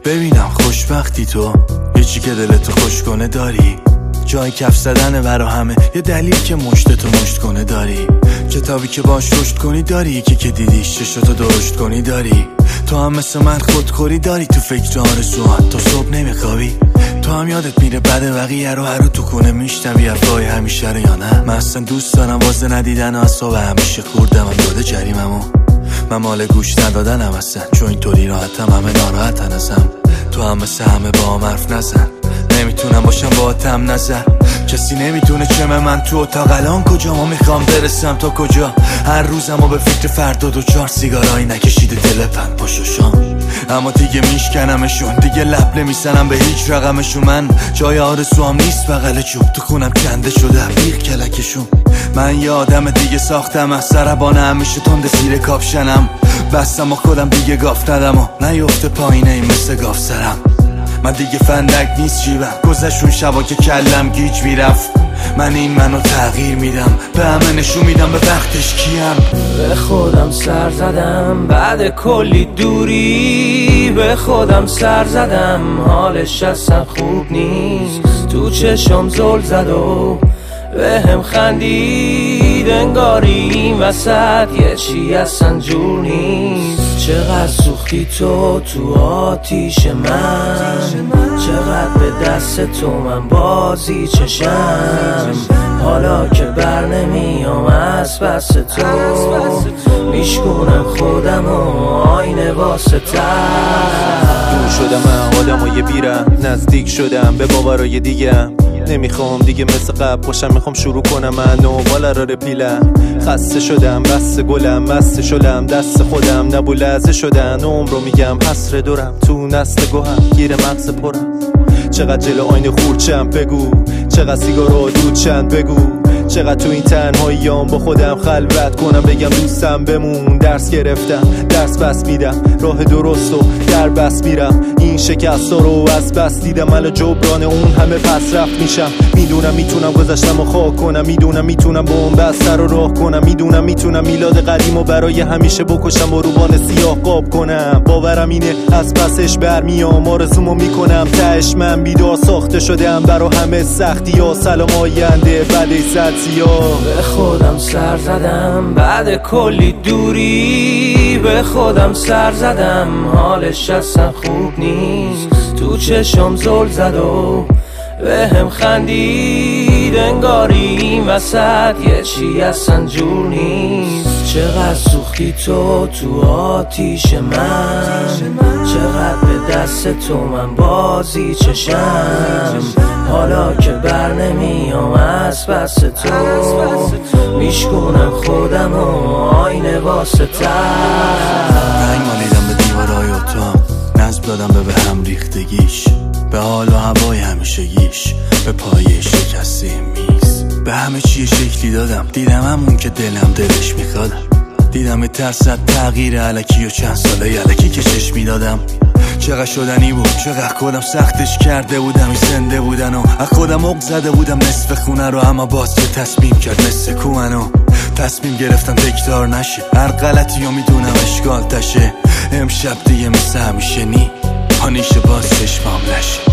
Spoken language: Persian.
ببینم خوشبختی تو، یه چی که دلتو خوش کنه داری، جای کف زدنه برا همه، یه دلیل که مشتتو مشت کنه داری، کتابی که باش رشد کنی داری، یکی که دیدیش چشتو درشت کنی داری، تو هم مثل من خودخوری داری، تو فکر آرزوات تو صبح نمیخوابی، تو هم یادت میره بعد بقیه رو هر تو کنه میشنوی حرفای همیشه رو یا نه؟ من اصلا دوست دارم واسه ندیدن اعصاب همیشه خوردم من داده جریممو، من مال گوش ندادنم اصلا، چون اینطوری راحتم همه ناراحتن ازم، تو هم مثل همه با هم حرف نزن، نمیتونم باشم با تم نظر، کسی نمیتونه چمه من تو اتاق الان کجا، ما میخوام برسم تا کجا، هر روزم و به فکر فردا دو چار سیگارایی نکشیده دل پن پاشوشان، اما دیگه میشکنمشون، دیگه لب نمیزنم به هیچ رقمشون، من جای آرزوام نیست بغل چوب، تو خونم کنده شده بیغ کلکشون، من یه آدم دیگه ساختم از سربانه همیشه تند زیر کاپشنم، بستم و خودم دیگه گاف ندم و نیفته پایینه این مثل گاف سرم، من دیگه فندک نیست جیبم، گذشون شبا که کلم گیج میرفت، من این منو تغییر میدم، به همه نشون میدم به وقتش کیم، به خودم سر زدم بعد کلی دوری، به خودم سر زدم حالش اصلا خوب نیست، تو چشم زل زد و به هم خندید، انگاری این وسط یه چی اصلا جور نیست، چقدر سوختی تو آتیش من، چقدر به دست تو من بازی چشم، حالا که بر نمیام از پس تو، میشکنم خودم و آینه واسه دور شدم من آدم و یه بیرم، نزدیک شدم به باورای دیگم، نمیخوام دیگه مثل قبل باشم، میخوام شروع کنم من و بالا را رپیلم، خسته شدم بس گلم مست شدم دست خودم نبو لحظه شدن، عمر رو میگم حسر دورم تو نسل گوهم گیر مغز پرم، چقدر جلو آینه خورچم بگو، چقدر سیگارو دود چند بگو، چقدر تو این تنهاییام با خودم خلوت کنم، بگم دوستم بمون، درس گرفتم درس بس میدم، راه درست و در بس میرم، این شکست رو از بس دیدم، الان جبران اون همه پس رفت میشم، میدونم میتونم گذشتم و خاک کنم، میدونم میتونم با اون بستر رو راه کنم، میدونم میتونم میلاد قدیم و برای همیشه بکشم و روبان سیاه قاب کنم، باورم اینه از پسش برمیام، آرزومو میکنم تهش من بیدار ساخته شدم برا همه سختی ها، سلام آینده بعد به خودم سر زدم بعد کلی دوری، به خودم سر زدم حالش اصلا خوب نیست، تو چشم زل زد و به هم خندید، انگاری این وسط یه چی اصلا جور نیست، چقدر سوختی تو آتیش من، چقدر به دست تو من بازی چشم، حالا که بر نمیام از پس تو، میشکنم خودم و آینه واسه رنگ مالیدم به دیوارای اتاق، نظم دادم به هم ریختگیش، به حال و هوای همیشگیش، به پایه شکسته میز، به همه چی شکلی دادم، دیدم همون که دلم دلش میخوادم، دیدم ترصد تغییر علکی و چند ساله علکی که چشمی دادم، چقدر شدنی بود، چقدر خودم سختش کرده بودم، این زنده بودن و از خودم عق زده بودم نصف خونه رو، اما باز که تصمیم کرد مثل کوهنو، تصمیم گرفتم تکرار نشه، هر غلطی رو میدونم اشکال تشه، امشب دیگه مثل همیشه نی پانیشه باز چشمام لشه.